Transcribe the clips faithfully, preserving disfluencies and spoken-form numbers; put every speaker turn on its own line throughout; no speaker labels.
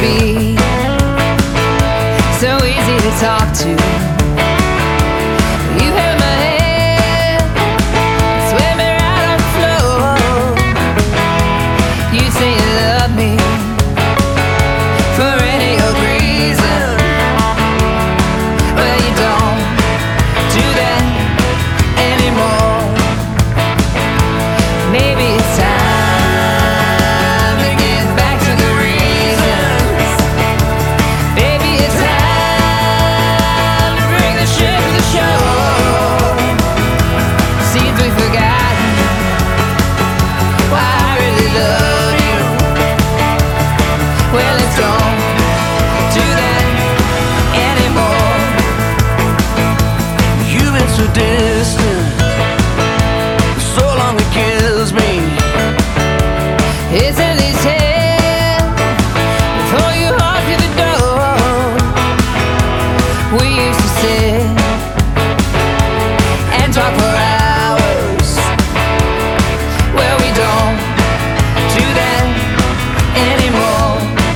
be so easy to talk to. You held my hand, swim me right on the floor. You say you love me for any old reason. Well, you don't do that anymore. Maybe it's time to get back to the reasons. Baby, it's time to bring the ship to the shore. Seems we've forgotten why I really love you. Well, let's don't do that anymore.
You've been so distant, so long it kills me.
It's at least ten before you walk through the door. We used to sit and talk for hours. Well, we don't do that anymore.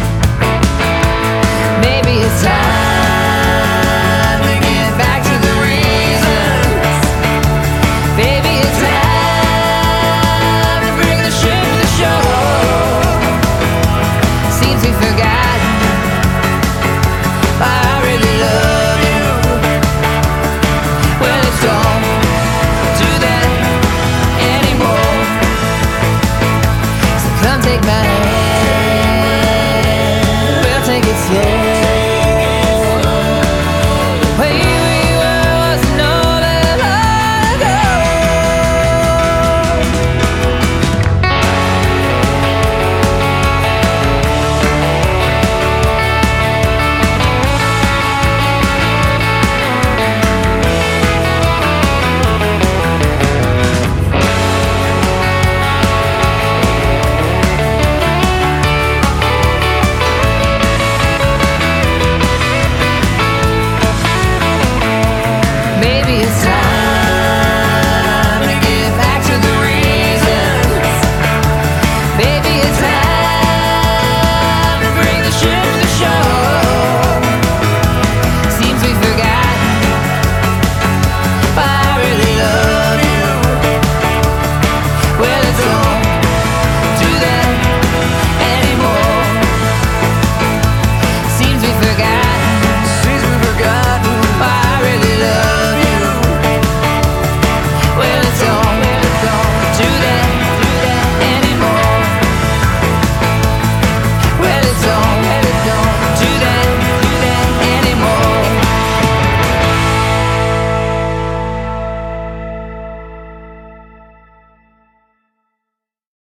Maybe it's time to get back to the reasons. Baby, it's time to bring the ship to the shore. Seems we've forgotten why I really love you. Well, let's don't do that anymore. So come take my hand.